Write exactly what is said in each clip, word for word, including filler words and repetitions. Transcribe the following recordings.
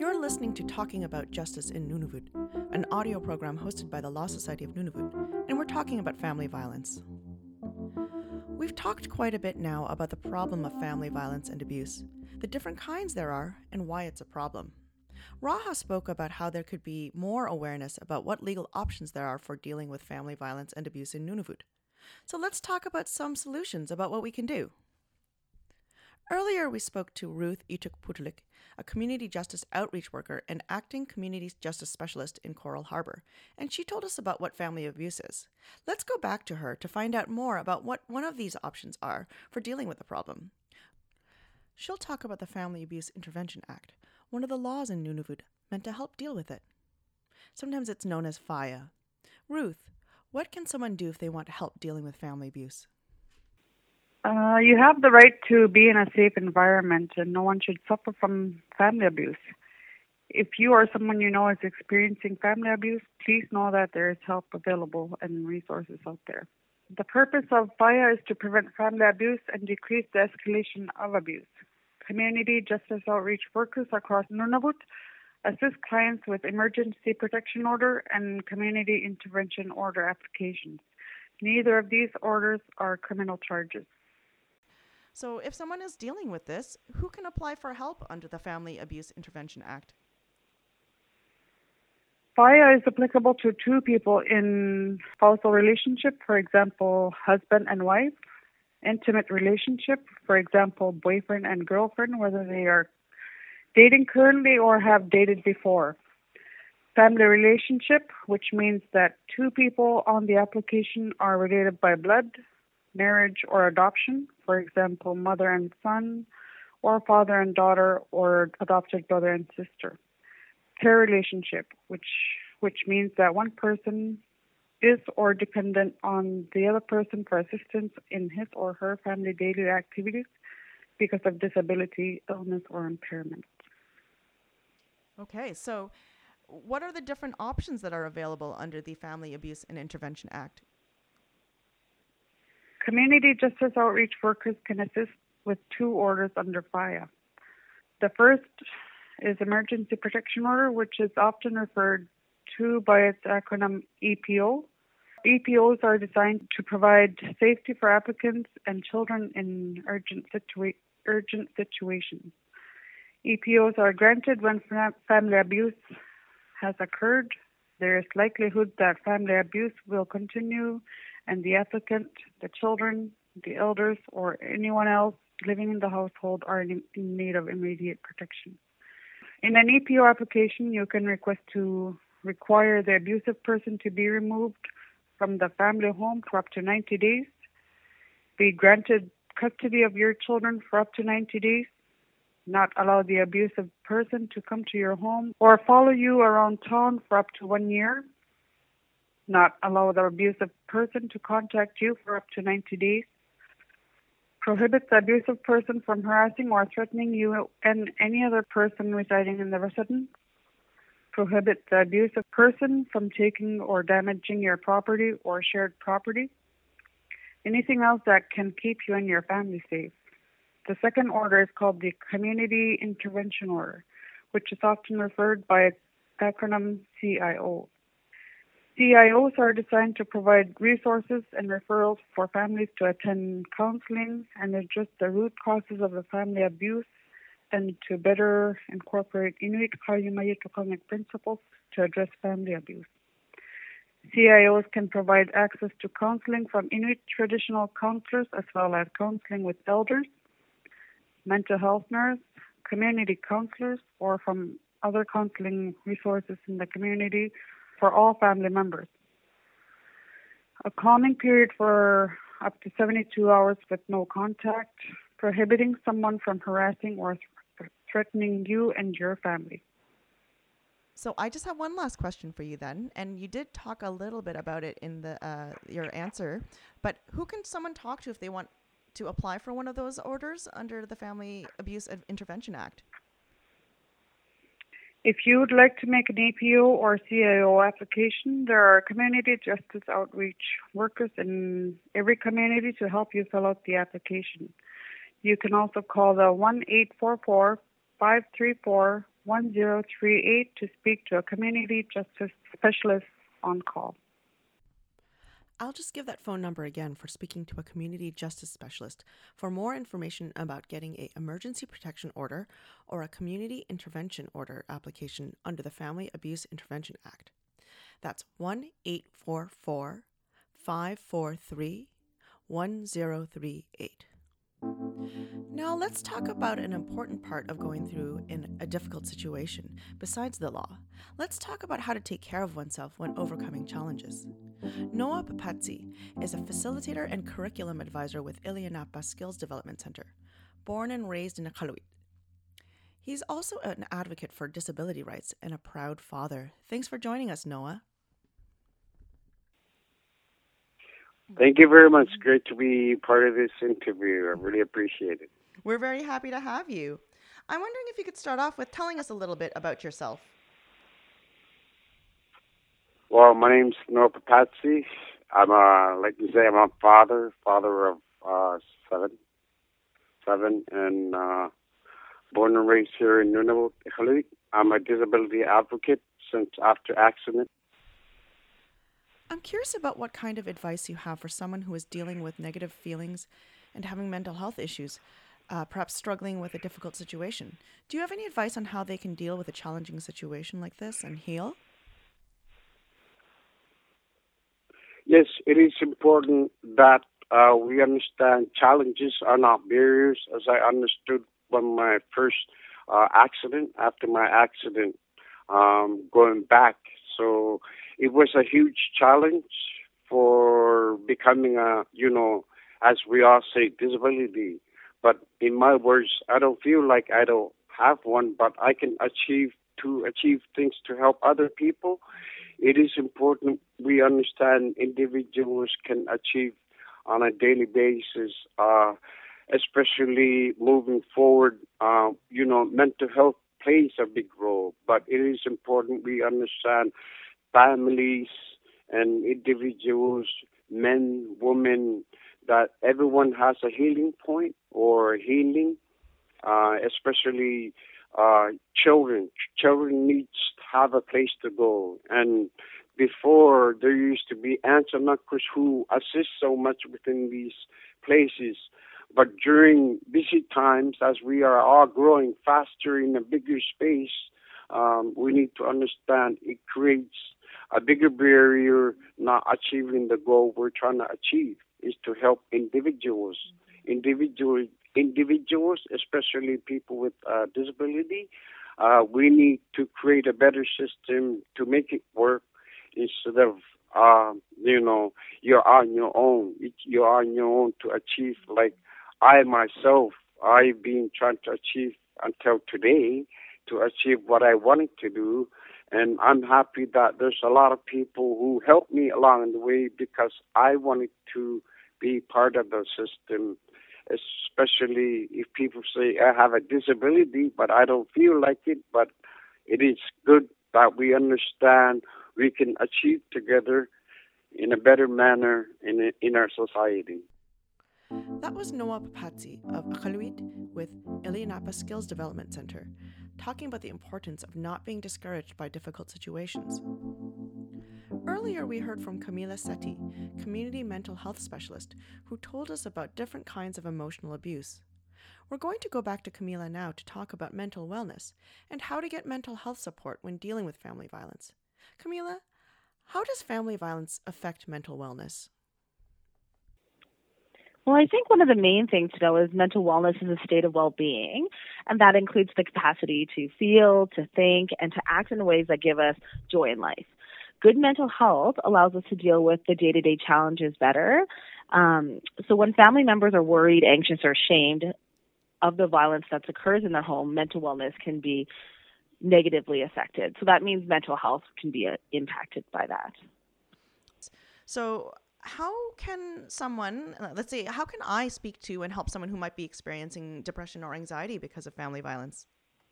You're listening to Talking About Justice in Nunavut, an audio program hosted by the Law Society of Nunavut, and we're talking about family violence. We've talked quite a bit now about the problem of family violence and abuse, the different kinds there are, and why it's a problem. Raha spoke about how there could be more awareness about what legal options there are for dealing with family violence and abuse in Nunavut. So let's talk about some solutions about what we can do. Earlier, we spoke to Ruth Ituk-Putulik, a community justice outreach worker and acting community justice specialist in Coral Harbour, and she told us about what family abuse is. Let's go back to her to find out more about what one of these options are for dealing with the problem. She'll talk about the Family Abuse Intervention Act, one of the laws in Nunavut meant to help deal with it. Sometimes it's known as F I A. Ruth, what can someone do if they want help dealing with family abuse? Uh, you have the right to be in a safe environment, and no one should suffer from family abuse. If you or someone you know is experiencing family abuse, please know that there is help available and resources out there. The purpose of F I A is to prevent family abuse and decrease the escalation of abuse. Community justice outreach workers across Nunavut assist clients with emergency protection order and community intervention order applications. Neither of these orders are criminal charges. So if someone is dealing with this, who can apply for help under the Family Abuse Intervention Act? F I A is applicable to two people in spousal relationship, for example, husband and wife, intimate relationship, for example, boyfriend and girlfriend, whether they are dating currently or have dated before. Family relationship, which means that two people on the application are related by blood, marriage, or adoption, for example, mother and son, or father and daughter, or adopted brother and sister. Pair relationship, which which means that one person is or dependent on the other person for assistance in his or her family daily activities because of disability, illness, or impairment. Okay, so what are the different options that are available under the Family Abuse and Intervention Act? Community justice outreach workers can assist with two orders under F I A. The first is Emergency Protection Order, which is often referred to by its acronym E P O. E P Os are designed to provide safety for applicants and children in urgent, situa- urgent situations. E P Os are granted when family abuse has occurred. There is likelihood that family abuse will continue and the applicant, the children, the elders, or anyone else living in the household are in, in need of immediate protection. In an E P O application, you can request to require the abusive person to be removed from the family home for up to ninety days, be granted custody of your children for up to ninety days, not allow the abusive person to come to your home or follow you around town for up to one year, not allow the abusive person to contact you for up to ninety days, prohibit the abusive person from harassing or threatening you and any other person residing in the residence, prohibit the abusive person from taking or damaging your property or shared property, anything else that can keep you and your family safe. The second order is called the Community Intervention Order, which is often referred by its acronym C I O. C I Os are designed to provide resources and referrals for families to attend counseling and address the root causes of the family abuse and to better incorporate Inuit Qayyumayituqalnik principles to address family abuse. C I Os can provide access to counseling from Inuit traditional counselors as well as counseling with elders, mental health nurse, community counselors, or from other counseling resources in the community for all family members. A calming period for up to seventy-two hours with no contact, prohibiting someone from harassing or th- threatening you and your family. So I just have one last question for you then, and you did talk a little bit about it in the uh, your answer, but who can someone talk to if they want to apply for one of those orders under the Family Abuse Intervention Act? If you would like to make an E P O or C I O application, there are community justice outreach workers in every community to help you fill out the application. You can also call the one eight four four, five three four, one zero three eight to speak to a community justice specialist on call. I'll just give that phone number again for speaking to a community justice specialist for more information about getting an emergency protection order or a community intervention order application under the Family Abuse Intervention Act. That's one eight four four, five four three, one zero three eight. Now let's talk about an important part of going through in a difficult situation besides the law. Let's talk about how to take care of oneself when overcoming challenges. Noah Papatsi is a facilitator and curriculum advisor with Ilianapa Skills Development Center, born and raised in Iqaluit. He's also an advocate for disability rights and a proud father. Thanks for joining us, Noah. Thank you very much. Great to be part of this interview. I really appreciate it. We're very happy to have you. I'm wondering if you could start off with telling us a little bit about yourself. Well, my name's Noah Papatsi. I'm a, like you say, I'm a father, father of uh, seven, seven, and uh, born and raised here in Nunavut, Iqaluit. I'm a disability advocate since after accident. I'm curious about what kind of advice you have for someone who is dealing with negative feelings and having mental health issues, uh, perhaps struggling with a difficult situation. Do you have any advice on how they can deal with a challenging situation like this and heal? Yes, it is important that uh, we understand challenges are not barriers, as I understood when my first uh, accident, after my accident, um, going back. So it was a huge challenge for becoming a, you know, as we all say, disability. But in my words, I don't feel like I don't have one, but I can achieve to achieve things to help other people. It is important we understand individuals can achieve on a daily basis, uh, especially moving forward. Uh, you know, mental health plays a big role, but it is important we understand families and individuals, men, women, that everyone has a healing point or healing, uh, especially uh, children. Children need to have a place to go. And before, there used to be aunts and uncles who assist so much within these places. But during busy times, as we are all growing faster in a bigger space, um, we need to understand it creates a bigger barrier not achieving the goal we're trying to achieve, is to help individuals. Individual, individuals, especially people with uh, disability, uh, we need to create a better system to make it work instead of, uh, you know, you're on your own. You're on your own to achieve. Like I myself, I've been trying to achieve until today to achieve what I wanted to do. And I'm happy that there's a lot of people who helped me along the way because I wanted to be part of the system, especially if people say I have a disability, but I don't feel like it. But it is good that we understand we can achieve together in a better manner in in our society. That was Noah Papatsi of Iqaluit with Ilianapa Skills Development Center, talking about the importance of not being discouraged by difficult situations. Earlier, we heard from Camila Setti, community mental health specialist, who told us about different kinds of emotional abuse. We're going to go back to Camila now to talk about mental wellness and how to get mental health support when dealing with family violence. Camila, how does family violence affect mental wellness? Well, I think one of the main things to know is mental wellness is a state of well-being, and that includes the capacity to feel, to think, and to act in ways that give us joy in life. Good mental health allows us to deal with the day-to-day challenges better. Um, so when family members are worried, anxious, or ashamed of the violence that occurs in their home, mental wellness can be negatively affected. So that means mental health can be uh, impacted by that. So how can someone, let's say, how can I speak to and help someone who might be experiencing depression or anxiety because of family violence?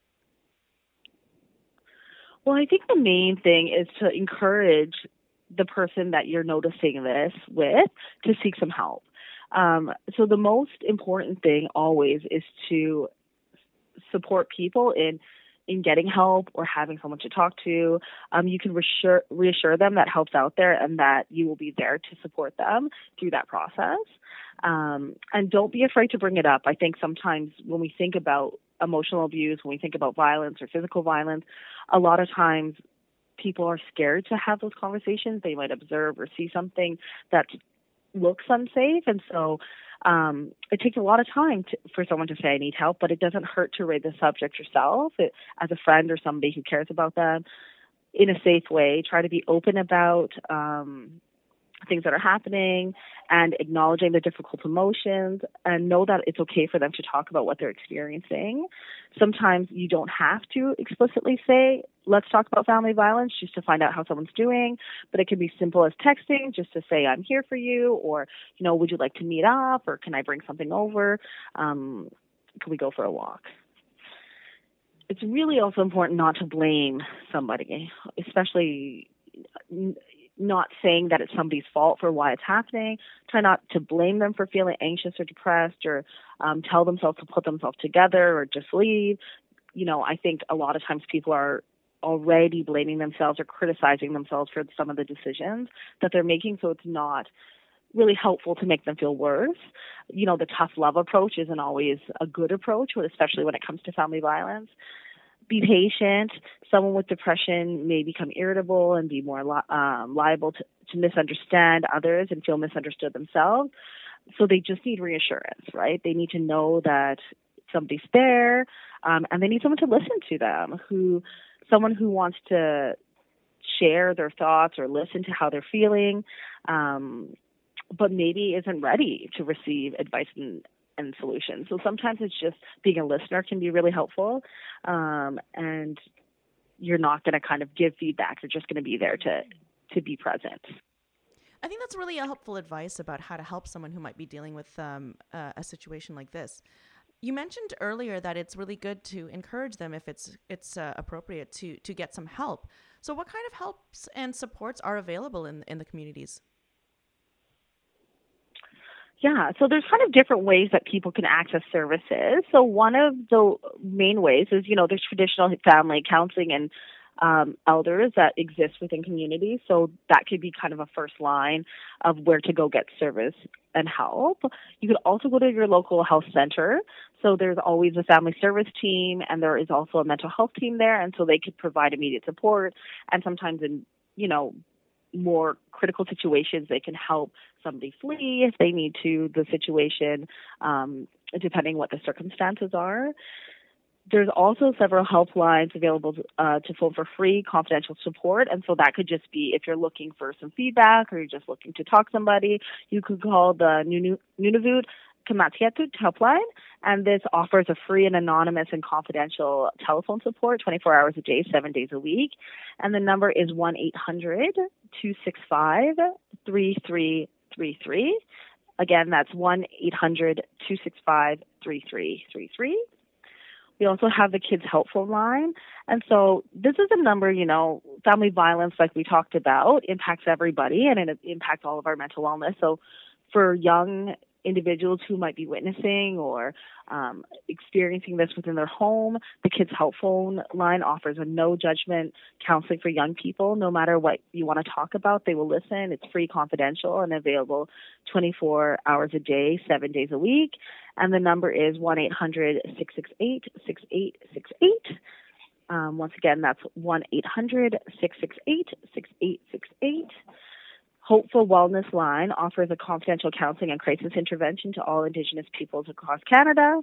Well, I think the main thing is to encourage the person that you're noticing this with to seek some help. Um, so the most important thing always is to support people in in getting help or having someone to talk to, um, you can reassure, reassure them that help's out there and that you will be there to support them through that process. Um, and don't be afraid to bring it up. I think sometimes when we think about emotional abuse, when we think about violence or physical violence, a lot of times people are scared to have those conversations. They might observe or see something that looks unsafe. And so um, it takes a lot of time to, for someone to say, I need help, but it doesn't hurt to raise the subject yourself it, as a friend or somebody who cares about them in a safe way. Try to be open about um, things that are happening and acknowledging the difficult emotions, and know that it's okay for them to talk about what they're experiencing. Sometimes you don't have to explicitly say, let's talk about family violence, just to find out how someone's doing, but it can be simple as texting just to say, I'm here for you, or, you know, would you like to meet up, or can I bring something over? Um, can we go for a walk? It's really also important not to blame somebody, especially not saying that it's somebody's fault for why it's happening. Try not to blame them for feeling anxious or depressed, or um, tell themselves to put themselves together or just leave. You know, I think a lot of times people are already blaming themselves or criticizing themselves for some of the decisions that they're making, so it's not really helpful to make them feel worse. You know, the tough love approach isn't always a good approach, especially when it comes to family violence. Be patient. Someone with depression may become irritable and be more li- um, liable to, to misunderstand others and feel misunderstood themselves. So they just need reassurance, right? They need to know that somebody's there, um, and they need someone to listen to them, who, someone who wants to share their thoughts or listen to how they're feeling, um, but maybe isn't ready to receive advice and and solutions. So sometimes it's just being a listener can be really helpful, um, and you're not going to kind of give feedback. You're just going to be there to to be present. I think that's really helpful advice about how to help someone who might be dealing with um, uh, a situation like this. You mentioned earlier that it's really good to encourage them if it's it's uh, appropriate to to get some help. So what kind of helps and supports are available in in the communities? Yeah, so there's kind of different ways that people can access services. So one of the main ways is, you know, there's traditional family counseling and um, elders that exist within communities. So that could be kind of a first line of where to go get service and help. You could also go to your local health center. So there's always a family service team, and there is also a mental health team there. And so they could provide immediate support, and sometimes in, you know, more critical situations, they can help somebody flee if they need to the situation, um, depending what the circumstances are. There's also several helplines available uh, to phone for free confidential support, and so that could just be if you're looking for some feedback or you're just looking to talk to somebody, you could call the Nunavut Kamatsiatut helpline, and this offers a free and anonymous and confidential telephone support twenty-four hours a day, seven days a week. And the number is one eight hundred two six five three three three three. Again, that's one eight hundred two six five three three three three. We also have the Kids Help Phone line. And so this is a number, you know, family violence, like we talked about, impacts everybody, and it impacts all of our mental wellness. So for young individuals who might be witnessing or um, experiencing this within their home, the Kids Help Phone line offers a no judgment counseling for young people. No matter what you want to talk about, they will listen. It's free, confidential, and available twenty-four hours a day, seven days a week. And the number is one eight hundred six six eight six eight six eight. Um, once again, that's one eight hundred six six eight six eight six eight. Hopeful Wellness Line offers a confidential counseling and crisis intervention to all Indigenous peoples across Canada.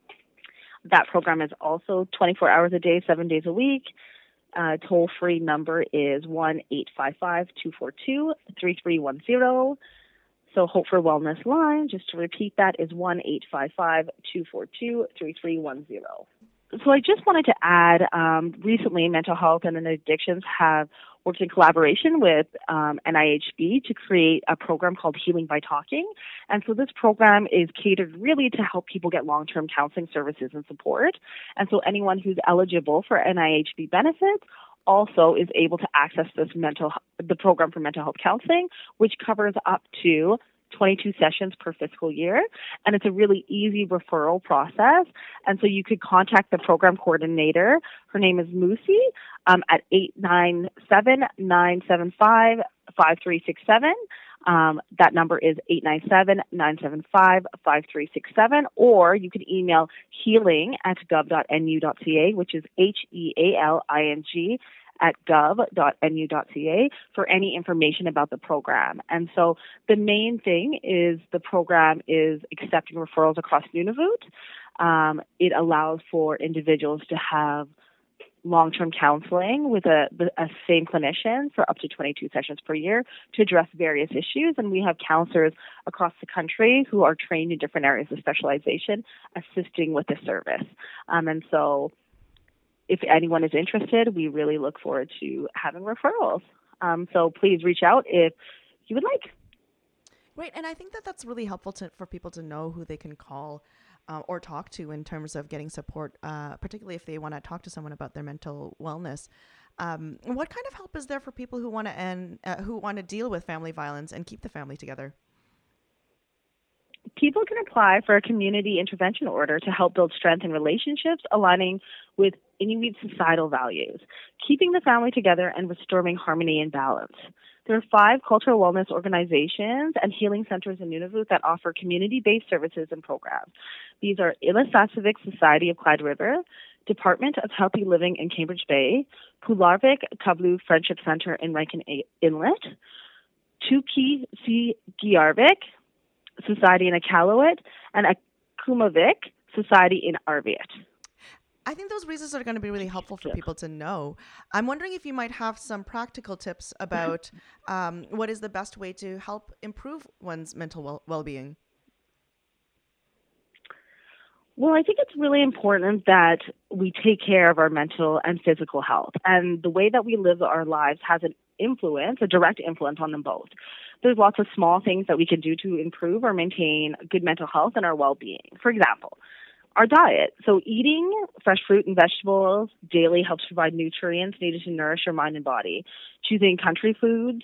That program is also twenty-four hours a day, seven days a week. Uh, toll-free number is one eight five five two four two three three one zero. So Hope for Wellness Line, just to repeat that, is one eight five five two four two three three one zero. So I just wanted to add, um, recently mental health and addictions have worked in collaboration with um, N I H B to create a program called Healing by Talking. And so this program is catered really to help people get long-term counseling services and support. And so anyone who's eligible for N I H B benefits also is able to access this mental the program for mental health counseling, which covers up to twenty-two sessions per fiscal year, and it's a really easy referral process. And so you could contact the program coordinator. Her name is Lucy um, at eight nine seven, nine seven five, five three six seven. Um, that number is eight nine seven, nine seven five, five three six seven, or you can email healing at gov dot n u dot c a, which is H E A L I N G at gov dot n u dot c a for any information about the program. And so the main thing is the program is accepting referrals across Nunavut. Um, it allows for individuals to have long-term counseling with a, a same clinician for up to twenty-two sessions per year to address various issues. And we have counselors across the country who are trained in different areas of specialization assisting with the service. Um, and so if anyone is interested, we really look forward to having referrals. Um, so please reach out if you would like. Right, and I think that that's really helpful to, for people to know who they can call uh, or talk to in terms of getting support, uh, particularly if they want to talk to someone about their mental wellness. Um, what kind of help is there for people who want to and uh, who want to deal with family violence and keep the family together? People can apply for a community intervention order to help build strength in relationships aligning with Inuit societal values, keeping the family together and restoring harmony and balance. There are five cultural wellness organizations and healing centers in Nunavut that offer community-based services and programs. These are Ilisasavik Society of Clyde River, Department of Healthy Living in Cambridge Bay, Pularvik Kablu Friendship Center in Rankin Inlet, Tuki Si Giarvik Society in Iqaluit, and Akumavik Society in Arviat. I think those reasons are going to be really helpful for people to know. I'm wondering if you might have some practical tips about um, what is the best way to help improve one's mental well- well-being. Well, I think it's really important that we take care of our mental and physical health. And the way that we live our lives has an influence, a direct influence on them both. There's lots of small things that we can do to improve or maintain good mental health and our well-being. For example, our diet. So eating fresh fruit and vegetables daily helps provide nutrients needed to nourish your mind and body. Choosing country foods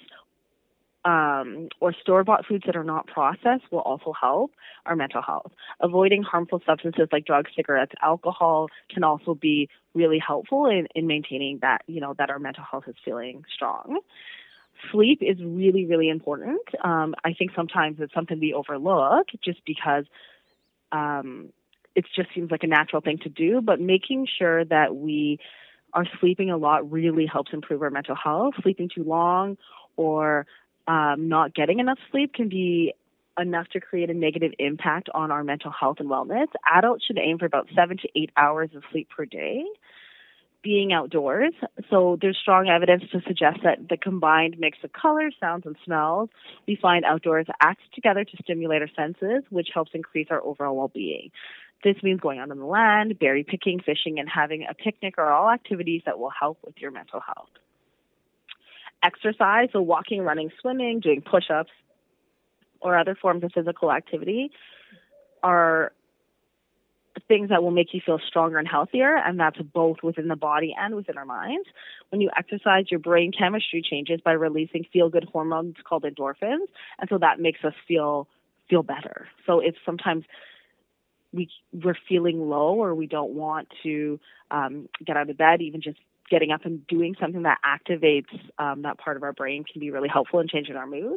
um, or store-bought foods that are not processed will also help our mental health. Avoiding harmful substances like drugs, cigarettes, alcohol can also be really helpful in, in maintaining that, you know, that our mental health is feeling strong. Sleep is really, really important. Um, I think sometimes it's something we overlook just because um, it just seems like a natural thing to do, but making sure that we are sleeping a lot really helps improve our mental health. Sleeping too long or um, not getting enough sleep can be enough to create a negative impact on our mental health and wellness. Adults should aim for about seven to eight hours of sleep per day. Being outdoors. So there's strong evidence to suggest that the combined mix of colors, sounds, and smells we find outdoors acts together to stimulate our senses, which helps increase our overall well-being. This means going out on the land, berry picking, fishing, and having a picnic are all activities that will help with your mental health. Exercise, so walking, running, swimming, doing push-ups, or other forms of physical activity are things that will make you feel stronger and healthier, and that's both within the body and within our minds. When you exercise, your brain chemistry changes by releasing feel-good hormones called endorphins, and so that makes us feel feel better. So if sometimes we, we're feeling low or we don't want to um, get out of bed, even just getting up and doing something that activates um, that part of our brain can be really helpful in changing our mood.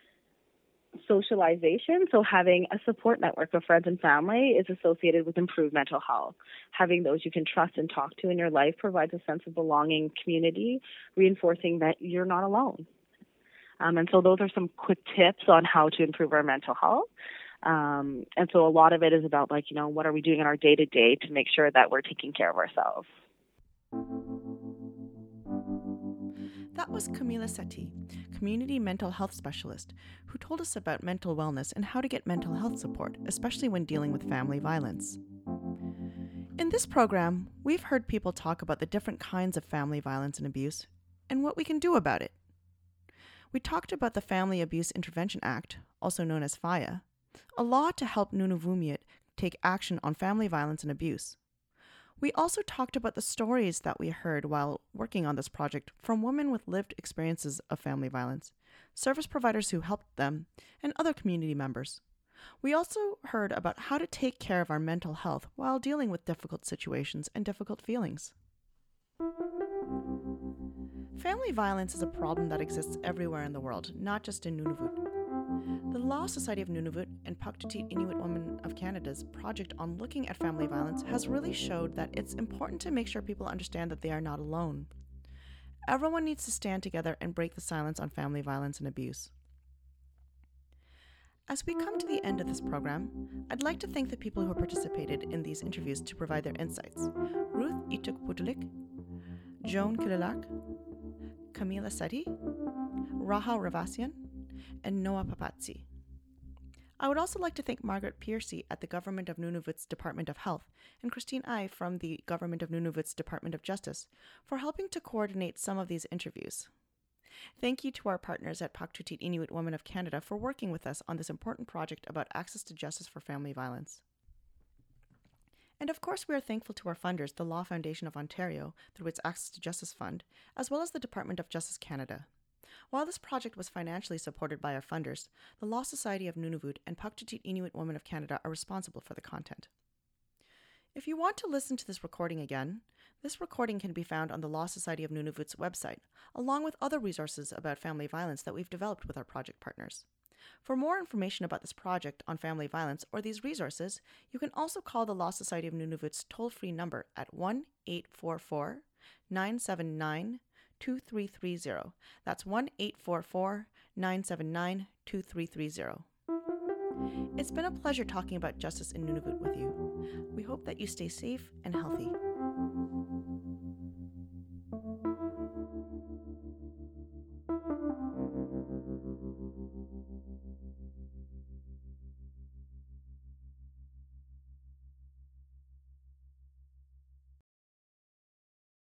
Socialization, so having a support network of friends and family is associated with improved mental health. Having those you can trust and talk to in your life provides a sense of belonging, community, reinforcing that you're not alone. Um, and so those are some quick tips on how to improve our mental health. Um, and so a lot of it is about, like, you know, what are we doing in our day-to-day to make sure that we're taking care of ourselves. That was Camila Setti, community mental health specialist, who told us about mental wellness and how to get mental health support, especially when dealing with family violence. In this program, we've heard people talk about the different kinds of family violence and abuse and what we can do about it. We talked about the Family Abuse Intervention Act, also known as FAIA, a law to help Nunavummiut take action on family violence and abuse. We also talked about the stories that we heard while working on this project from women with lived experiences of family violence, service providers who helped them, and other community members. We also heard about how to take care of our mental health while dealing with difficult situations and difficult feelings. Family violence is a problem that exists everywhere in the world, not just in Nunavut. The Law Society of Nunavut and Paktutit Inuit Women of Canada's project on looking at family violence has really showed that it's important to make sure people understand that they are not alone. Everyone needs to stand together and break the silence on family violence and abuse. As we come to the end of this program, I'd like to thank the people who participated in these interviews to provide their insights. Ruth Ituk Putulik, Joan Kililak, Camila Seti, Raha Ravasian, and Noah Papatsi. I would also like to thank Margaret Piercy at the Government of Nunavut's Department of Health and Christine Ai from the Government of Nunavut's Department of Justice for helping to coordinate some of these interviews. Thank you to our partners at Paktutit Inuit Women of Canada for working with us on this important project about access to justice for family violence. And of course, we are thankful to our funders, the Law Foundation of Ontario, through its Access to Justice Fund, as well as the Department of Justice Canada. While this project was financially supported by our funders, the Law Society of Nunavut and Paktutit Inuit Women of Canada are responsible for the content. If you want to listen to this recording again, this recording can be found on the Law Society of Nunavut's website, along with other resources about family violence that we've developed with our project partners. For more information about this project on family violence or these resources, you can also call the Law Society of Nunavut's toll-free number at one eight four four, nine seven nine, two three three zero. That's one eight four four, nine seven nine, two three three zero. It's been a pleasure talking about justice in Nunavut with you. We hope that you stay safe and healthy.